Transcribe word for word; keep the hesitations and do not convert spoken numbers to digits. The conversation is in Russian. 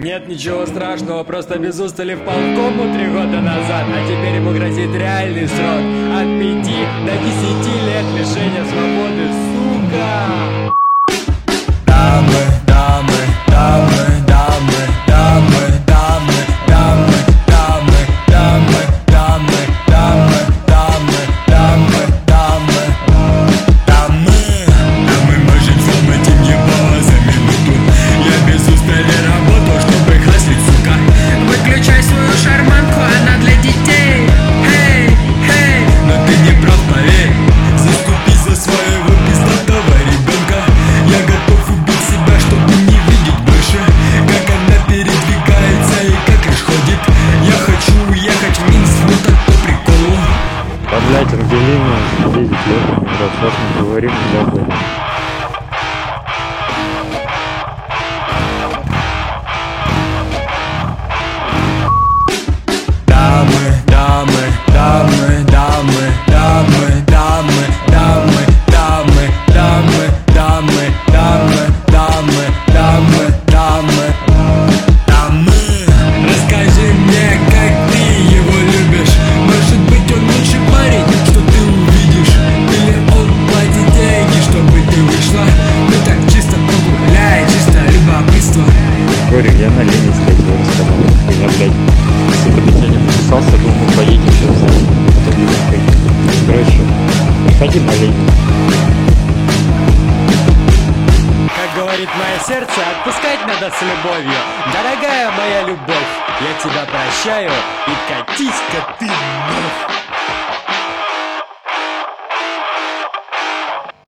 Нет ничего страшного, просто без устали впал в кому три года назад. А теперь ему грозит реальный срок от пяти до десяти лет лишения свободы, сука! Дамы, дамы, дамы, дамы, дамы, дамы, дамы, дамы, дамы, дамы, дамы, дамы, дамы, дамы, дамы. Дамы, можем сломать им ебало за минуту. Я без устали работал, чтобы хаслить, сука. Выключай свою шарманку, она для детей. Эй, эй. Но ты не прав, поверь. Заступись за своего пиздатого ребенка. Я готов убить себя, чтобы не видеть больше, как она передвигается и как лишь ходит. Я хочу уехать в Минск, вот так по приколу. Да, блять, Ангелина, десять лет, раз раз мы говорим, забыли. Дамы, дамы, дамы, дамы, дамы, дамы, дамы, дамы, дамы, дамы, дамы, дамы, дамы, дамы, дамы. Расскажи мне, как ты его любишь. Может быть, он лучший парень, что ты увидишь. Или он платит деньги, чтобы ты вышла. Ну так чисто погуляй, чисто любопытство. Говорю, я на Лене сходил, рассказал. Я, блядь, если бы до тебя не подписался, думал, мы поедем сейчас за ним. Потом не заходим. Короче, приходи на Ленин. Как говорит мое сердце, отпускать надо с любовью. Дорогая моя любовь, я тебя прощаю и катись-ка ты нах.